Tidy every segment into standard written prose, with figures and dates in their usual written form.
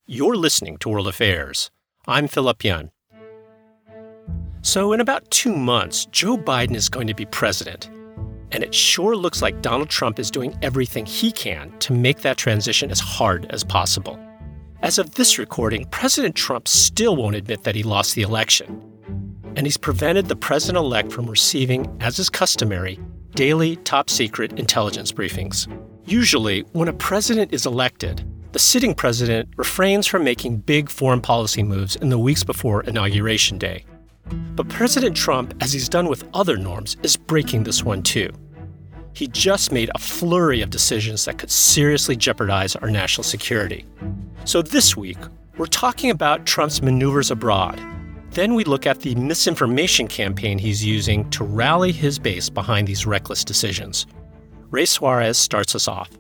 You're listening to World Affairs. I'm Philip Yun. So in about 2 months, Joe Biden is going to be president. And it sure looks like Donald Trump is doing everything he can to make that transition as hard as possible. As of this recording, President Trump still won't admit that he lost the election. And he's prevented the president-elect from receiving, as is customary, daily top-secret intelligence briefings. Usually, when a president is elected, the sitting president refrains from making big foreign policy moves in the weeks before Inauguration Day. But President Trump, as he's done with other norms, is breaking this one too. He just made a flurry of decisions that could seriously jeopardize our national security. So this week, we're talking about Trump's maneuvers abroad. Then we look at the misinformation campaign he's using to rally his base behind these reckless decisions. Ray Suarez starts us off.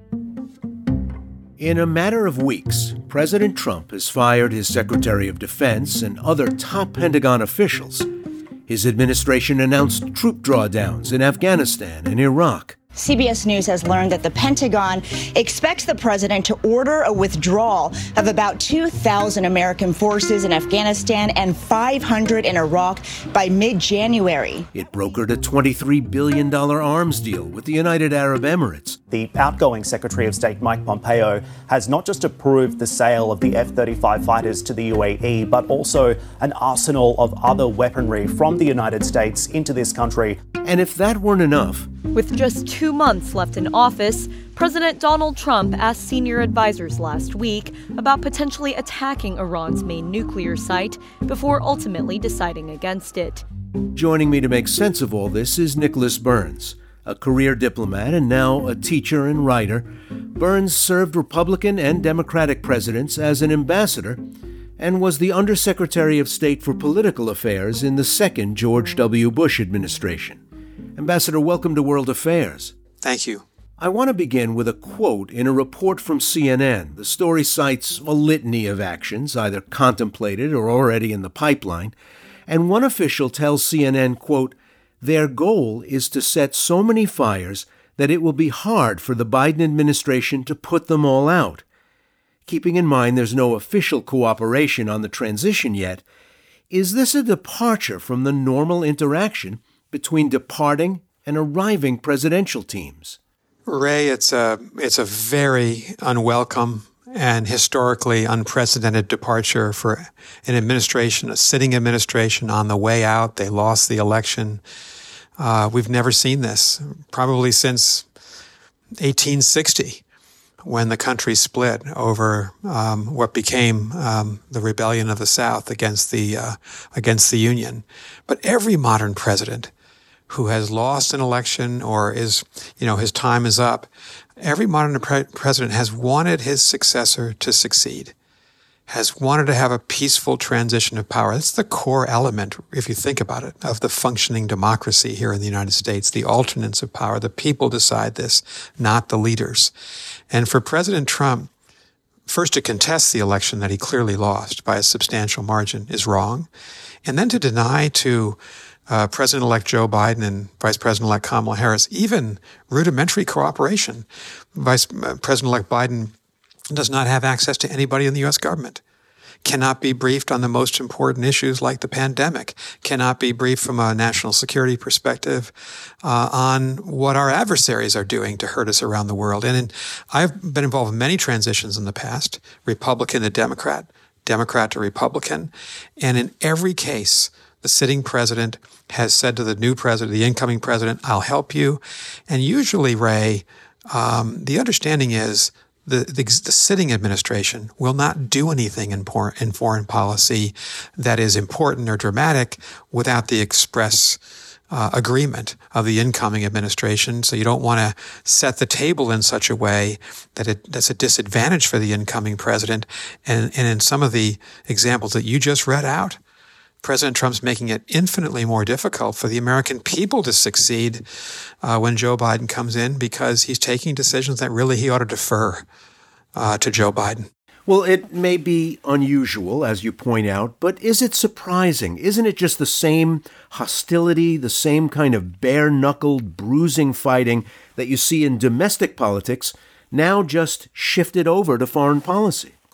In a matter of weeks, President Trump has fired his Secretary of Defense and other top Pentagon officials. His administration announced troop drawdowns in Afghanistan and Iraq. CBS News has learned that the Pentagon expects the president to order a withdrawal of about 2,000 American forces in Afghanistan and 500 in Iraq by mid-January. It brokered a $23 billion arms deal with the United Arab Emirates. The outgoing Secretary of State Mike Pompeo has not just approved the sale of the F-35 fighters to the UAE, but also an arsenal of other weaponry from the United States into this country. And if that weren't enough, with just 2 months left in office, President Donald Trump asked senior advisors last week about potentially attacking Iran's main nuclear site before ultimately deciding against it. Joining me to make sense of all this is Nicholas Burns, a career diplomat and now a teacher and writer. Burns served Republican and Democratic presidents as an ambassador and was the Undersecretary of State for Political Affairs in the second George W. Bush administration. Ambassador, welcome to World Affairs. Thank you. I want to begin with a quote in a report from CNN. The story cites a litany of actions, either contemplated or already in the pipeline. And one official tells CNN, quote, their goal is to set so many fires that it will be hard for the Biden administration to put them all out. Keeping in mind there's no official cooperation on the transition yet, is this a departure from the normal interaction between departing and arriving presidential teams? Ray, it's a very unwelcome and historically unprecedented departure for an administration, a sitting administration on the way out. They lost the election. We've never seen this, probably since 1860, when the country split over what became the rebellion of the South against the Union. But every modern president who has lost an election or is, his time is up, every modern president has wanted his successor to succeed, has wanted to have a peaceful transition of power. That's the core element, if you think about it, of the functioning democracy here in the United States, the alternates of power. The people decide this, not the leaders. And for President Trump, first to contest the election that he clearly lost by a substantial margin is wrong, and then to deny to President-elect Joe Biden and Vice President-elect Kamala Harris even rudimentary cooperation. Vice President-elect Biden does not have access to anybody in the U.S. government, cannot be briefed on the most important issues like the pandemic, cannot be briefed from a national security perspective on what our adversaries are doing to hurt us around the world. And I've been involved in many transitions in the past, Republican to Democrat, Democrat to Republican, and in every case, the sitting president has said to the new president, the incoming president, I'll help you. And usually, Ray, the understanding is the sitting administration will not do anything in foreign policy that is important or dramatic without the express agreement of the incoming administration. So you don't want to set the table in such a way that's a disadvantage for the incoming president. And in some of the examples that you just read out, President Trump's making it infinitely more difficult for the American people to succeed when Joe Biden comes in, because he's taking decisions that really he ought to defer to Joe Biden. Well, it may be unusual, as you point out, but is it surprising? Isn't it just the same hostility, the same kind of bare-knuckled, bruising fighting that you see in domestic politics, now just shifted over to foreign policy?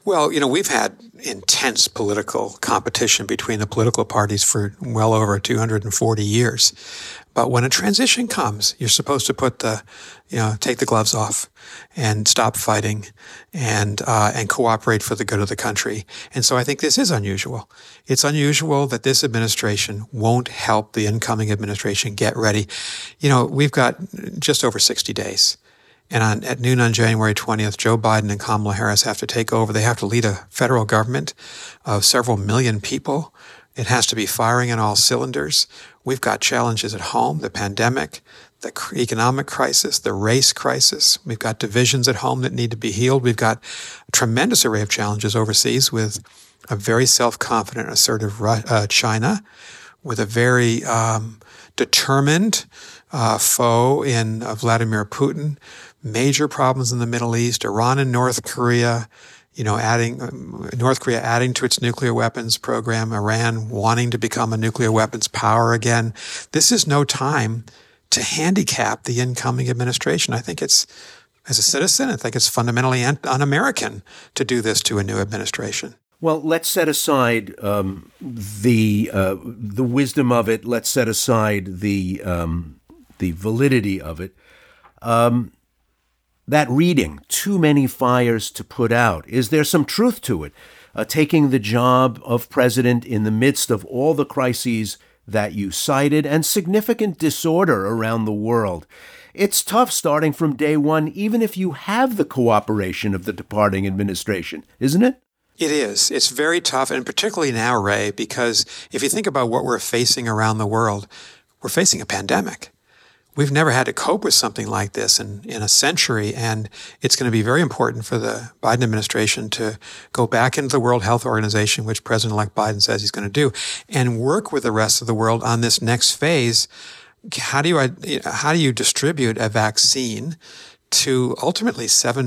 Well, we've had intense political competition between the political parties for well over 240 years. But when a transition comes, you're supposed to take the gloves off and stop fighting and cooperate for the good of the country. And so I think this is unusual. It's unusual that this administration won't help the incoming administration get ready. We've got just over 60 days. And at noon on January 20th, Joe Biden and Kamala Harris have to take over. They have to lead a federal government of several million people. It has to be firing on all cylinders. We've got challenges at home, the pandemic, the economic crisis, the race crisis. We've got divisions at home that need to be healed. We've got a tremendous array of challenges overseas with a very self-confident, assertive China, with a very determined foe in Vladimir Putin, major problems in the Middle East, Iran and North Korea, North Korea adding to its nuclear weapons program, Iran wanting to become a nuclear weapons power again. This is no time to handicap the incoming administration. I think as a citizen, I think it's fundamentally un-American to do this to a new administration. Well, let's set aside the wisdom of it. Let's set aside the validity of it. That reading, too many fires to put out, is there some truth to it? Taking the job of president in the midst of all the crises that you cited and significant disorder around the world. It's tough starting from day one, even if you have the cooperation of the departing administration, isn't it? It is. It's very tough, and particularly now, Ray, because if you think about what we're facing around the world, we're facing a pandemic. We've never had to cope with something like this in a century, and it's going to be very important for the Biden administration to go back into the World Health Organization, which President-elect Biden says he's going to do, and work with the rest of the world on this next phase. How do you distribute a vaccine to ultimately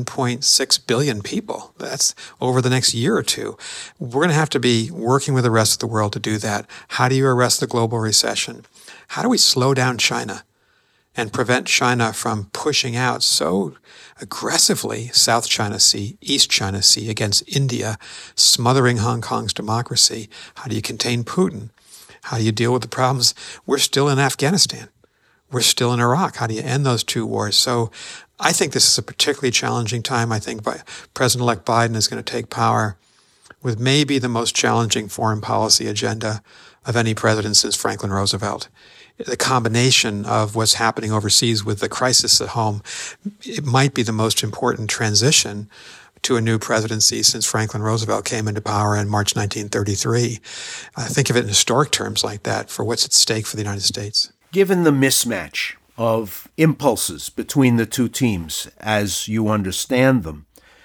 7.6 billion people? That's over the next year or two. We're going to have to be working with the rest of the world to do that. How do you arrest the global recession? How do we slow down China and prevent China from pushing out so aggressively South China Sea, East China Sea against India, smothering Hong Kong's democracy? How do you contain Putin? How do you deal with the problems? We're still in Afghanistan. We're still in Iraq. How do you end those two wars? So I think this is a particularly challenging time. I think President-elect Biden is going to take power with maybe the most challenging foreign policy agenda of any president since Franklin Roosevelt. The combination of what's happening overseas with the crisis at home, it might be the most important transition to a new presidency since Franklin Roosevelt came into power in March 1933. I think of it in historic terms like that for what's at stake for the United States. Given the mismatch of impulses between the two teams as you understand them,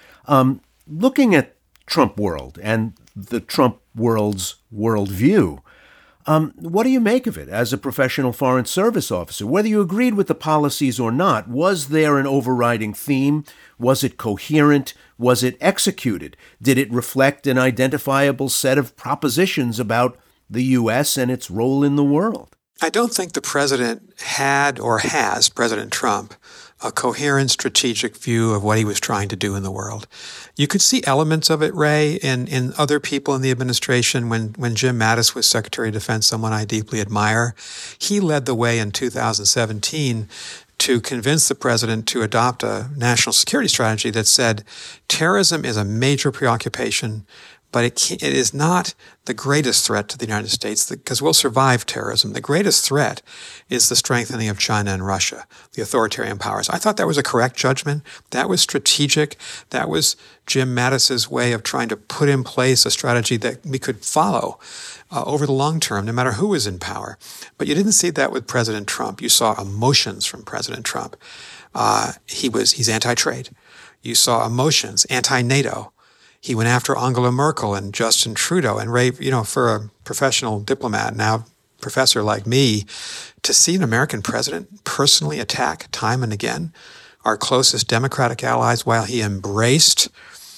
looking at Trump world and the Trump world's worldview, what do you make of it as a professional foreign service officer? Whether you agreed with the policies or not, was there an overriding theme? Was it coherent? Was it executed? Did it reflect an identifiable set of propositions about the U.S. and its role in the world? I don't think the president had or has, President Trump, a coherent strategic view of what he was trying to do in the world. You could see elements of it, Ray, in other people in the administration. When Jim Mattis was Secretary of Defense, someone I deeply admire, he led the way in 2017 to convince the president to adopt a national security strategy that said terrorism is a major preoccupation, but it is not the greatest threat to the United States because we'll survive terrorism. The greatest threat is the strengthening of China and Russia, the authoritarian powers. I thought that was a correct judgment. That was strategic. That was Jim Mattis's way of trying to put in place a strategy that we could follow over the long term, no matter who is in power. But you didn't see that with President Trump. You saw emotions from President Trump. He's anti-trade. You saw emotions, anti-NATO. He went after Angela Merkel and Justin Trudeau. And Ray, for a professional diplomat, now professor like me, to see an American president personally attack time and again our closest democratic allies while he embraced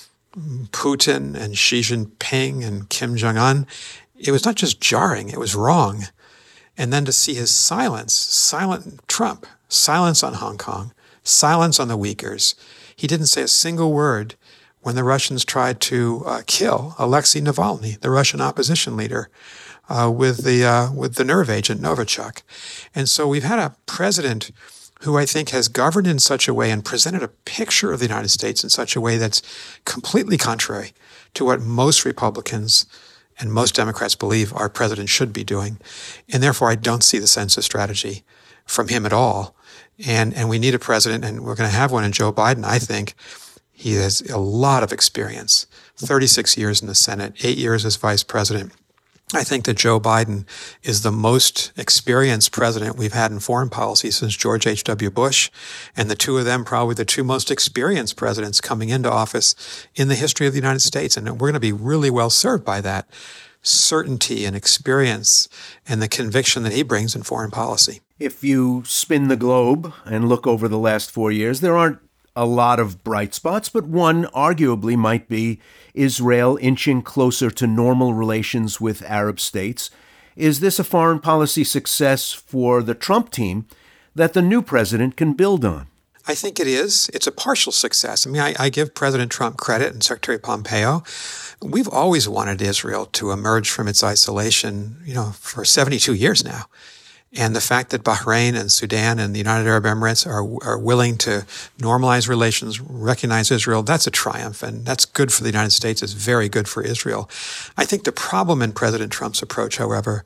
Putin and Xi Jinping and Kim Jong-un, it was not just jarring, it was wrong. And then to see his silent Trump, silence on Hong Kong, silence on the Uyghurs. He didn't say a single word when the Russians tried to kill Alexei Navalny, the Russian opposition leader, with the nerve agent Novichok. And so we've had a president who I think has governed in such a way and presented a picture of the United States in such a way that's completely contrary to what most Republicans and most Democrats believe our president should be doing. And therefore, I don't see the sense of strategy from him at all. And we need a president, and we're going to have one in Joe Biden, I think. He has a lot of experience, 36 years in the Senate, 8 years as vice president. I think that Joe Biden is the most experienced president we've had in foreign policy since George H.W. Bush, and the two of them probably the two most experienced presidents coming into office in the history of the United States. And we're going to be really well served by that certainty and experience and the conviction that he brings in foreign policy. If you spin the globe and look over the last 4 years, there aren't a lot of bright spots, but one arguably might be Israel inching closer to normal relations with Arab states. Is this a foreign policy success for the Trump team that the new president can build on? I think it is. It's a partial success. I mean, I give President Trump credit and Secretary Pompeo. We've always wanted Israel to emerge from its isolation, for 72 years now. And the fact that Bahrain and Sudan and the United Arab Emirates are willing to normalize relations, recognize Israel, that's a triumph. And that's good for the United States. It's very good for Israel. I think the problem in President Trump's approach, however,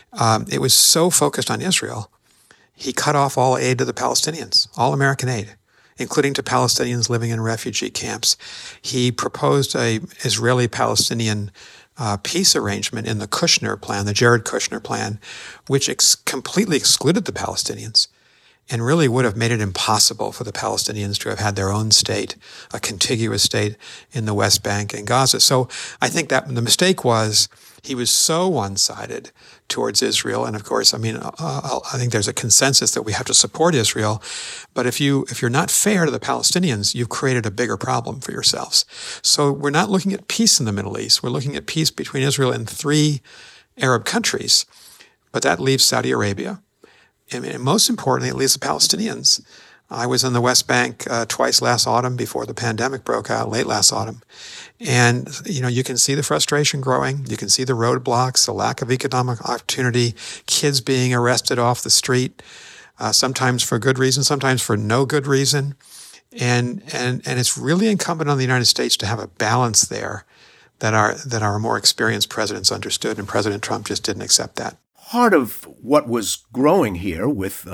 it was so focused on Israel, he cut off all aid to the Palestinians, all American aid, including to Palestinians living in refugee camps. He proposed a Israeli-Palestinian peace arrangement in the Kushner plan, the Jared Kushner plan, which completely excluded the Palestinians and really would have made it impossible for the Palestinians to have had their own state, a contiguous state in the West Bank and Gaza. So I think that the mistake was he was so one-sided towards Israel. And of course, I think there's a consensus that we have to support Israel. But if you're not fair to the Palestinians, you've created a bigger problem for yourselves. So we're not looking at peace in the Middle East. We're looking at peace between Israel and 3 Arab countries. But that leaves Saudi Arabia. And most importantly, it leaves the Palestinians. I was in the West Bank twice last autumn before the pandemic broke out, late last autumn. And, you can see the frustration growing. You can see the roadblocks, the lack of economic opportunity, kids being arrested off the street, sometimes for good reason, sometimes for no good reason. And it's really incumbent on the United States to have a balance there that our more experienced presidents understood, and President Trump just didn't accept that. Part of what was growing here with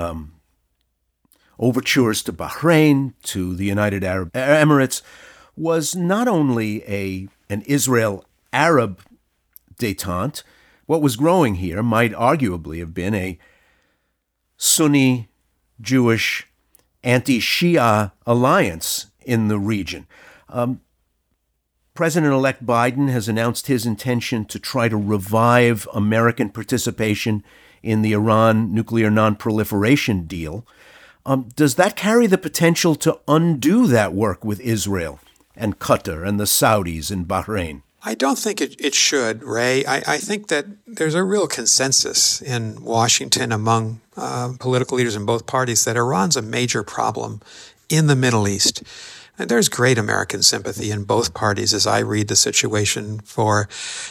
overtures to Bahrain, to the United Arab Emirates, was not only an Israel-Arab détente. What was growing here might arguably have been a Sunni, Jewish, anti-Shia alliance in the region. President-elect Biden has announced his intention to try to revive American participation in the Iran nuclear non-proliferation deal. Does that carry the potential to undo that work with Israel and Qatar and the Saudis and Bahrain? I don't think it should, Ray. I think that there's a real consensus in Washington among political leaders in both parties that Iran's a major problem in the Middle East. And there's great American sympathy in both parties as I read the situation for,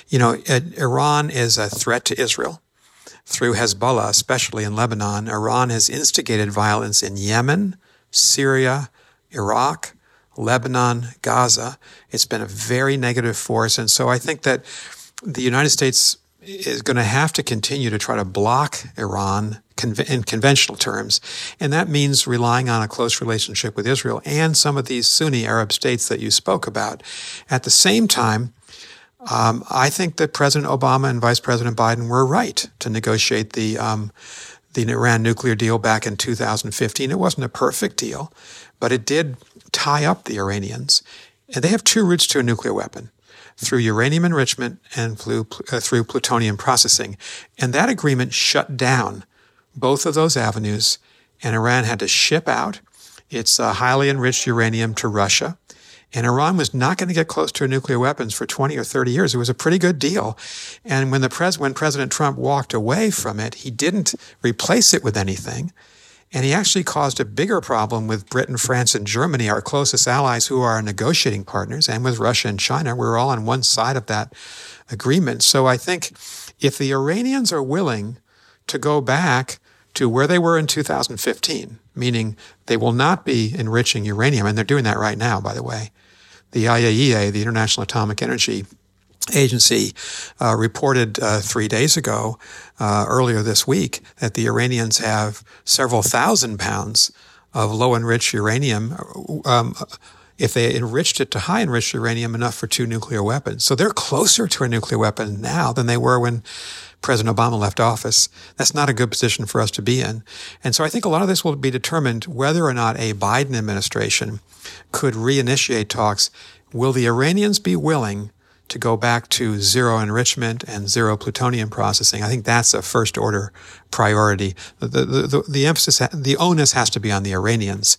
Iran is a threat to Israel. Through Hezbollah, especially in Lebanon, Iran has instigated violence in Yemen, Syria, Iraq, Lebanon, Gaza. It's been a very negative force. And so I think that the United States is going to have to continue to try to block Iran in conventional terms. And that means relying on a close relationship with Israel and some of these Sunni Arab states that you spoke about. At the same time, I think that President Obama and Vice President Biden were right to negotiate the Iran nuclear deal back in 2015. It wasn't a perfect deal, but it did tie up the Iranians. And they have 2 routes to a nuclear weapon, through uranium enrichment and through plutonium processing. And that agreement shut down both of those avenues, and Iran had to ship out its highly enriched uranium to Russia. And Iran was not going to get close to nuclear weapons for 20 or 30 years. It was a pretty good deal. And when President Trump walked away from it, he didn't replace it with anything. And he actually caused a bigger problem with Britain, France, and Germany, our closest allies who are our negotiating partners, and with Russia and China. We're all on one side of that agreement. So I think if the Iranians are willing to go back to where they were in 2015, meaning they will not be enriching uranium, and they're doing that right now, by the way. The IAEA, the International Atomic Energy Agency, reported 3 days ago, earlier this week, that the Iranians have several thousand pounds of low-enriched uranium, if they enriched it to high-enriched uranium, enough for 2 nuclear weapons. So they're closer to a nuclear weapon now than they were when President Obama left office. That's not a good position for us to be in. And so I think a lot of this will be determined whether or not a Biden administration could reinitiate talks. Will the Iranians be willing to go back to zero enrichment and zero plutonium processing? I think that's a first order priority. The emphasis, the onus has to be on the Iranians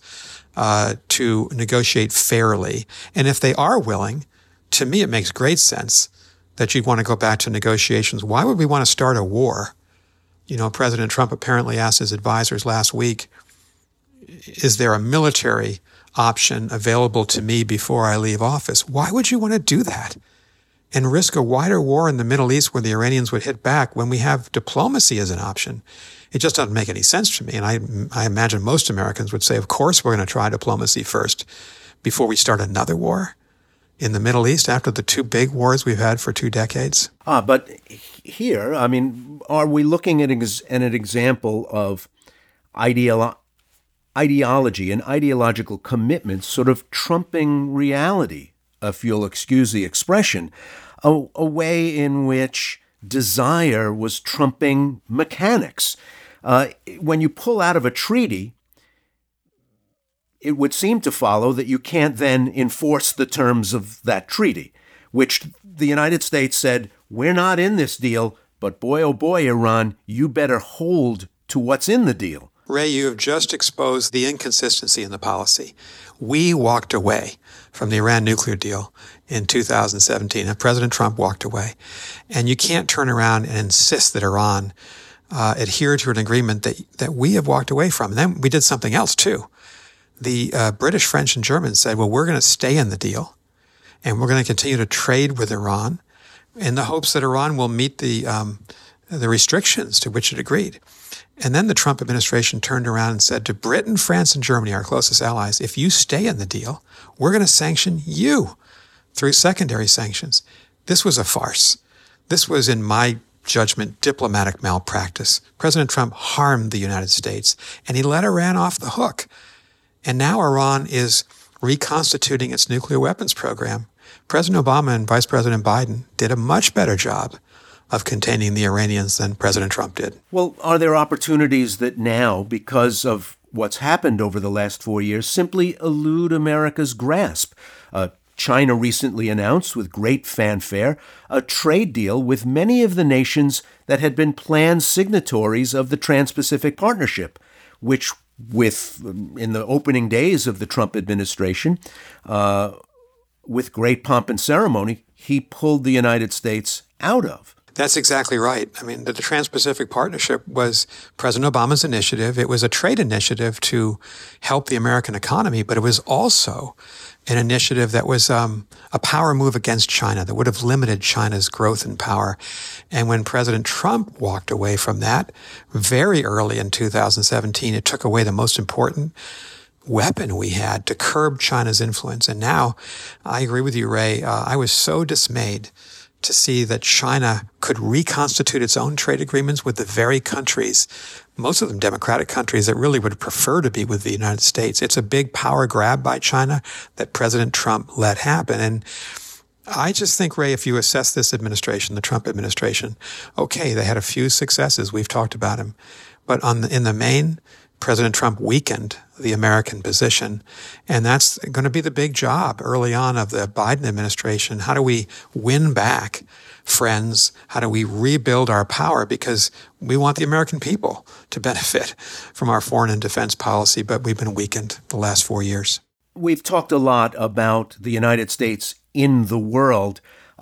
to negotiate fairly. And if they are willing, to me, it makes great sense that you'd want to go back to negotiations. Why would we want to start a war? You know, President Trump apparently asked his advisors last week, is there a military option available to me before I leave office? Why would you want to do that and risk a wider war in the Middle East where the Iranians would hit back when we have diplomacy as an option? It just doesn't make any sense to me. And I imagine most Americans would say, of course, we're going to try diplomacy first before we start another war in the Middle East after the 2 big wars we've had for 2 decades. But here, I mean, are we looking at an example of ideology and ideological commitment sort of trumping reality, if you'll excuse the expression, a way in which desire was trumping mechanics? When you pull out of a treaty, it would seem to follow that you can't then enforce the terms of that treaty, which the United States said, we're not in this deal, but boy, oh boy, Iran, you better hold to what's in the deal. Ray, you have just exposed the inconsistency in the policy. We walked away from the Iran nuclear deal in 2017, and President Trump walked away. And you can't turn around and insist that Iran adhere to an agreement that we have walked away from. And then we did something else, too. The British, French, and Germans said, well, we're going to stay in the deal, and we're going to continue to trade with Iran in the hopes that Iran will meet the restrictions to which it agreed. And then the Trump administration turned around and said to Britain, France, and Germany, our closest allies, if you stay in the deal, we're going to sanction you through secondary sanctions. This was a farce. This was, in my judgment, diplomatic malpractice. President Trump harmed the United States, and he let Iran off the hook. And now Iran is reconstituting its nuclear weapons program. President Obama and Vice President Biden did a much better job of containing the Iranians than President Trump did. Well, are there opportunities that now, because of what's happened over the last 4 years, simply elude America's grasp? China recently announced, with great fanfare, a trade deal with many of the nations that had been planned signatories of the Trans-Pacific Partnership, which in the opening days of the Trump administration, with great pomp and ceremony, he pulled the United States out of. That's exactly right. I mean, the Trans-Pacific Partnership was President Obama's initiative. It was a trade initiative to help the American economy, but it was also an initiative that was a power move against China that would have limited China's growth and power. And when President Trump walked away from that very early in 2017, it took away the most important weapon we had to curb China's influence. And now, I agree with you, Ray, I was so dismayed to see that China could reconstitute its own trade agreements with the very countries, most of them democratic countries, that really would prefer to be with the United States. It's a big power grab by China that President Trump let happen. And I just think, Ray, if you assess this administration, the Trump administration, okay, they had a few successes. We've talked about them. But in the main, President Trump weakened the American position. And that's going to be the big job early on of the Biden administration. How do we win back friends? How do we rebuild our power? Because we want the American people to benefit from our foreign and defense policy, but we've been weakened the last 4 years. We've talked a lot about the United States in the world.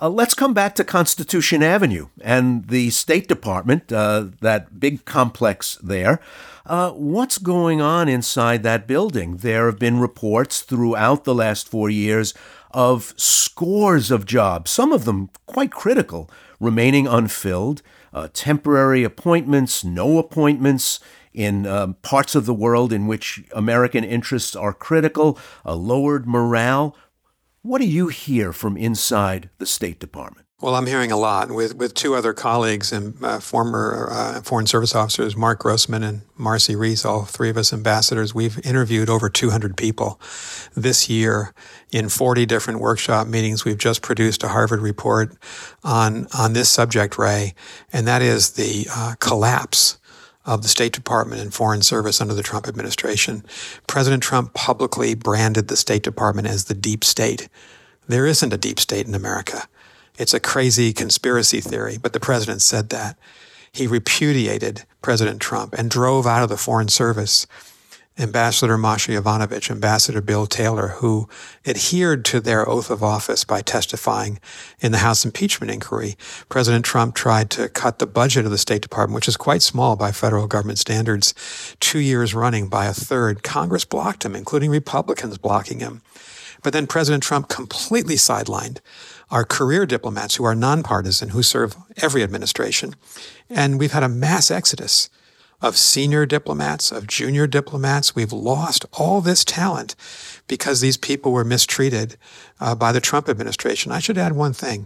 Let's come back to Constitution Avenue and the State Department, that big complex there. What's going on inside that building? There have been reports throughout the last 4 years of scores of jobs, some of them quite critical, remaining unfilled, temporary appointments, no appointments in parts of the world in which American interests are critical, a lowered morale. What do you hear from inside the State Department? Well, I'm hearing a lot with two other colleagues and former Foreign Service officers, Mark Grossman and Marcy Reese, all three of us ambassadors. We've interviewed over 200 people this year in 40 different workshop meetings. We've just produced a Harvard report on this subject, Ray, and that is the collapse of the State Department and Foreign Service under the Trump administration. President Trump publicly branded the State Department as the deep state. There isn't a deep state in America. It's a crazy conspiracy theory, but the president said that. He repudiated President Trump and drove out of the Foreign Service Ambassador Masha Yovanovitch, Ambassador Bill Taylor, who adhered to their oath of office by testifying in the House impeachment inquiry. President Trump tried to cut the budget of the State Department, which is quite small by federal government standards, 2 years running by a third. Congress blocked him, including Republicans blocking him. But then President Trump completely sidelined our career diplomats who are nonpartisan, who serve every administration. And we've had a mass exodus of senior diplomats, of junior diplomats. We've lost all this talent because these people were mistreated by the Trump administration. I should add one thing.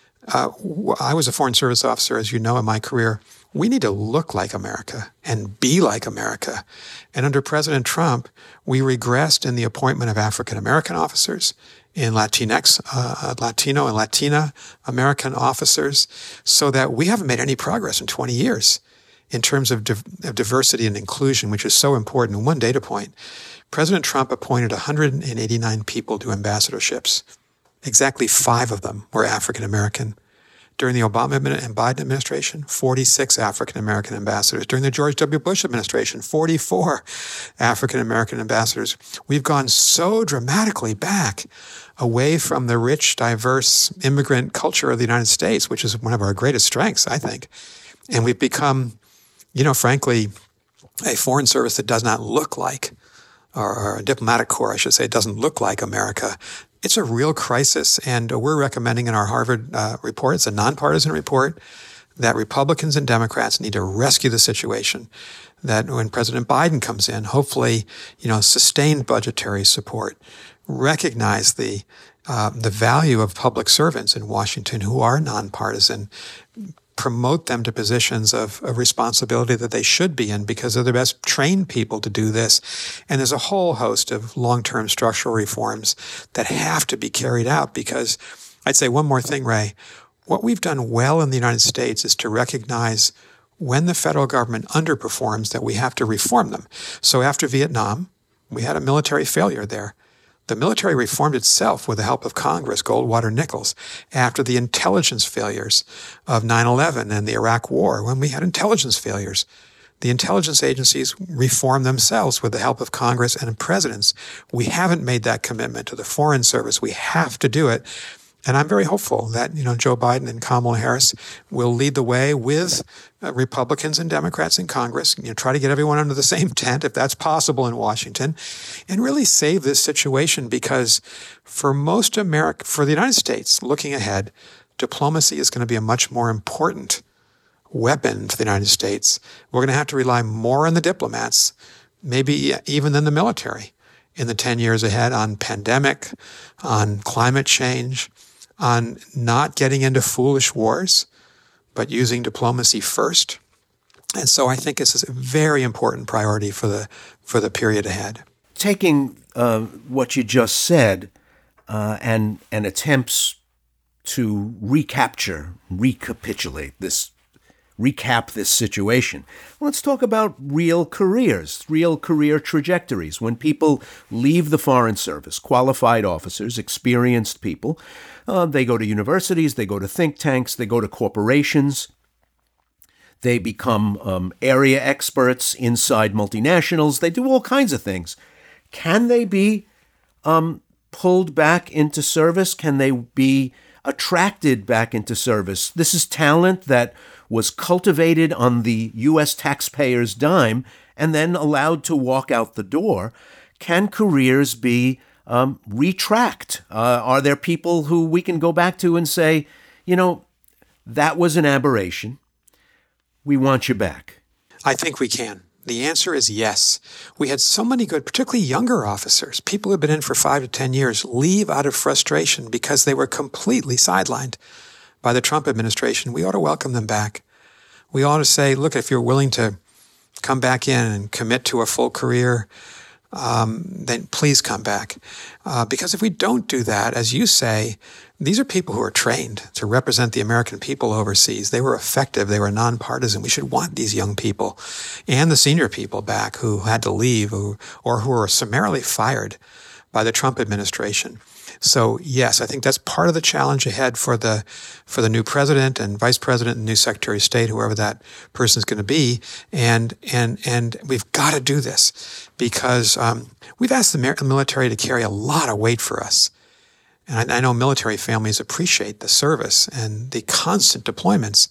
I was a Foreign Service officer, as you know, in my career. We need to look like America and be like America. And under President Trump, we regressed in the appointment of African-American officers, in Latinx, Latino and Latina American officers, so that we haven't made any progress in 20 years. In terms of diversity and inclusion, which is so important. One data point, President Trump appointed 189 people to ambassadorships. Exactly 5 of them were African American. During the Obama and Biden administration, 46 African American ambassadors. During the George W. Bush administration, 44 African American ambassadors. We've gone so dramatically back away from the rich, diverse immigrant culture of the United States, which is one of our greatest strengths, I think. And we've become, frankly, a foreign service that does not look like, or a diplomatic corps, I should say, doesn't look like America. It's a real crisis, and we're recommending in our Harvard report, it's a nonpartisan report, that Republicans and Democrats need to rescue the situation, that when President Biden comes in, hopefully, sustained budgetary support, recognize the value of public servants in Washington who are nonpartisan, promote them to positions of responsibility that they should be in because they're the best trained people to do this. And there's a whole host of long-term structural reforms that have to be carried out because I'd say one more thing, Ray. What we've done well in the United States is to recognize when the federal government underperforms that we have to reform them. So after Vietnam, we had a military failure there. The military reformed itself with the help of Congress, Goldwater Nichols, after the intelligence failures of 9/11 and the Iraq War, when we had intelligence failures. The intelligence agencies reformed themselves with the help of Congress and presidents. We haven't made that commitment to the Foreign Service. We have to do it. And I'm very hopeful that, Joe Biden and Kamala Harris will lead the way with Republicans and Democrats in Congress, try to get everyone under the same tent, if that's possible in Washington, and really save this situation because for the United States, looking ahead, diplomacy is going to be a much more important weapon to the United States. We're going to have to rely more on the diplomats, maybe even than the military in the 10 years ahead on pandemic, on climate change, on not getting into foolish wars, but using diplomacy first. And so I think this is a very important priority for the period ahead. Taking what you just said and attempts to recapitulate this, recap this situation. Let's talk about real careers, real career trajectories. When people leave the Foreign Service, qualified officers, experienced people, they go to universities, they go to think tanks, they go to corporations, they become area experts inside multinationals, they do all kinds of things. Can they be pulled back into service? Can they be attracted back into service. This is talent that was cultivated on the U.S. taxpayer's dime and then allowed to walk out the door. Can careers be retracked? Are there people who we can go back to and say, that was an aberration. We want you back? I think we can. The answer is yes. We had so many good, particularly younger officers, people who've been in for 5 to 10 years, leave out of frustration because they were completely sidelined by the Trump administration. We ought to welcome them back. We ought to say, look, if you're willing to come back in and commit to a full career, then please come back. Because if we don't do that, as you say, these are people who are trained to represent the American people overseas. They were effective. They were nonpartisan. We should want these young people and the senior people back who had to leave or who were summarily fired by the Trump administration. So yes, I think that's part of the challenge ahead for the new president and vice president and new secretary of state, whoever that person is going to be. And we've got to do this because we've asked the military to carry a lot of weight for us. And I know military families appreciate the service and the constant deployments.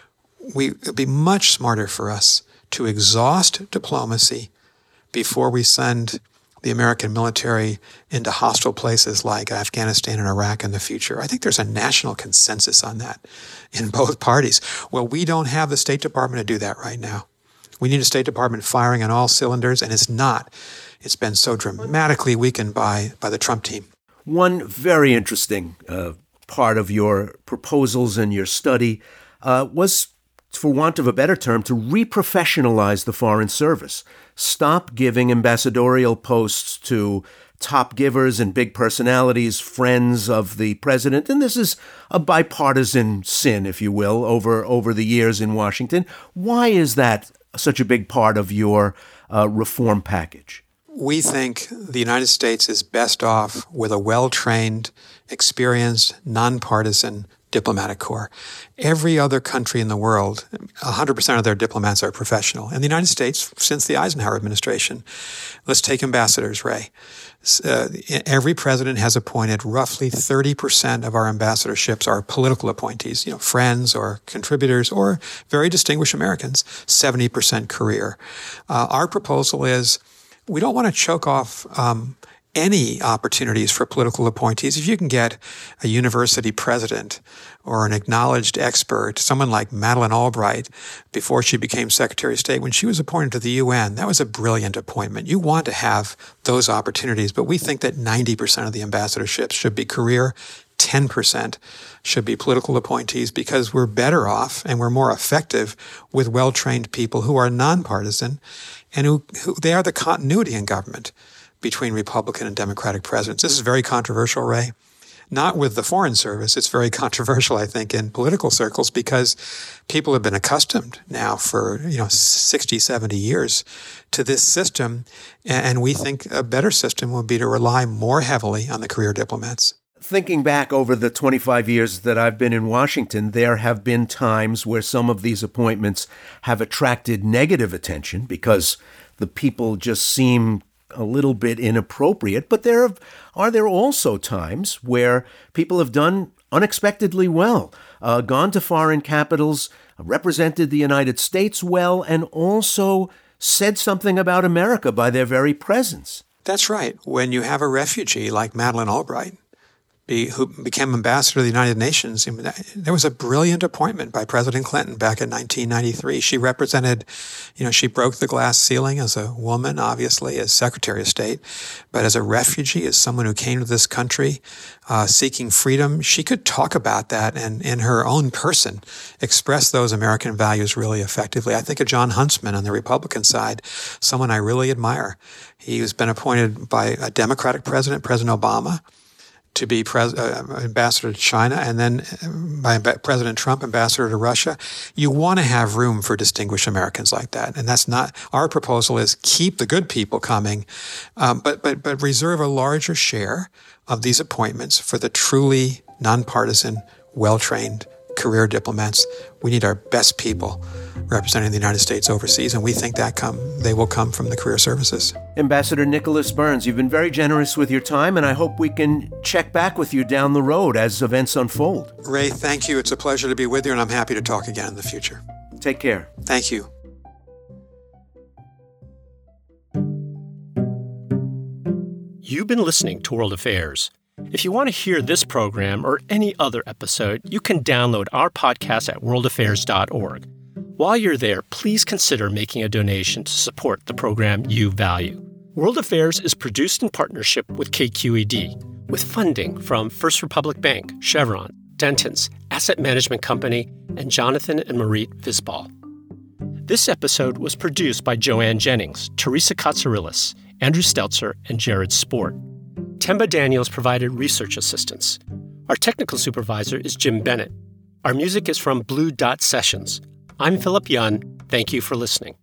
It would be much smarter for us to exhaust diplomacy before we send the American military into hostile places like Afghanistan and Iraq in the future. I think there's a national consensus on that in both parties. Well, we don't have the State Department to do that right now. We need a State Department firing on all cylinders, and it's not. It's been so dramatically weakened by the Trump team. One very interesting part of your proposals and your study was, for want of a better term, to reprofessionalize the Foreign Service. Stop giving ambassadorial posts to top givers and big personalities, friends of the president. And this is a bipartisan sin, if you will, over the years in Washington. Why is that such a big part of your reform package? We think the United States is best off with a well-trained, experienced, nonpartisan diplomatic corps. Every other country in the world, 100% of their diplomats are professional. In the United States, since the Eisenhower administration, let's take ambassadors, Ray. Every president has appointed roughly 30% of our ambassadorships are political appointees, friends or contributors or very distinguished Americans, 70% career. Our proposal is we don't want to choke off any opportunities for political appointees. If you can get a university president or an acknowledged expert, someone like Madeleine Albright, before she became Secretary of State, when she was appointed to the UN, that was a brilliant appointment. You want to have those opportunities, but we think that 90% of the ambassadorships should be career, 10% should be political appointees, because we're better off and we're more effective with well-trained people who are nonpartisan and who they are the continuity in government between Republican and Democratic presidents. This is very controversial, Ray. Not with the Foreign Service. It's very controversial, I think, in political circles because people have been accustomed now for 60, 70 years to this system. And we think a better system would be to rely more heavily on the career diplomats. Thinking back over the 25 years that I've been in Washington, there have been times where some of these appointments have attracted negative attention because the people just seem a little bit inappropriate. But are there also times where people have done unexpectedly well, gone to foreign capitals, represented the United States well, and also said something about America by their very presence? That's right. When you have a refugee like Madeleine Albright, who became ambassador to the United Nations, there was a brilliant appointment by President Clinton back in 1993. She represented, she broke the glass ceiling as a woman, obviously, as Secretary of State, but as a refugee, as someone who came to this country seeking freedom, she could talk about that and in her own person express those American values really effectively. I think of John Huntsman on the Republican side, someone I really admire. He has been appointed by a Democratic president, President Obama, to be ambassador to China, and then by President Trump, ambassador to Russia. You want to have room for distinguished Americans like that. And that's not, our proposal is keep the good people coming, but reserve a larger share of these appointments for the truly nonpartisan, well-trained career diplomats. We need our best people representing the United States overseas, and we think that they will come from the career services. Ambassador Nicholas Burns, you've been very generous with your time, and I hope we can check back with you down the road as events unfold. Ray, thank you. It's a pleasure to be with you, and I'm happy to talk again in the future. Take care. Thank you. You've been listening to World Affairs. If you want to hear this program or any other episode, you can download our podcast at worldaffairs.org. While you're there, please consider making a donation to support the program you value. World Affairs is produced in partnership with KQED, with funding from First Republic Bank, Chevron, Dentons, Asset Management Company, and Jonathan and Marit Visbal. This episode was produced by Joanne Jennings, Teresa Katsourelis, Andrew Stelzer, and Jared Sport. Temba Daniels provided research assistance. Our technical supervisor is Jim Bennett. Our music is from Blue Dot Sessions. I'm Philip Yun. Thank you for listening.